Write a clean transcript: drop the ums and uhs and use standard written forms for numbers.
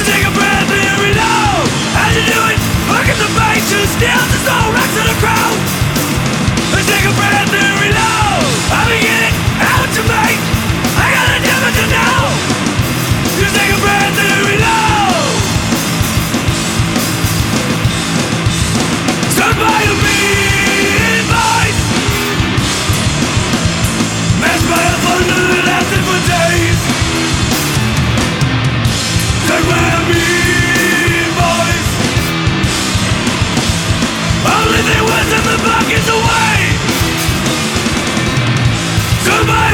take a breath and you reload. How you do it? Look at the face, you steal the soul, rocks in the crowd. Take a breath and reload. I'm beginning out to make. I got a devil to know. You take a breath and reload. Stood by a mean voice, matched by a thunder that lasted for days. Stood by a mean voice, only there was in the buckets away. Somebody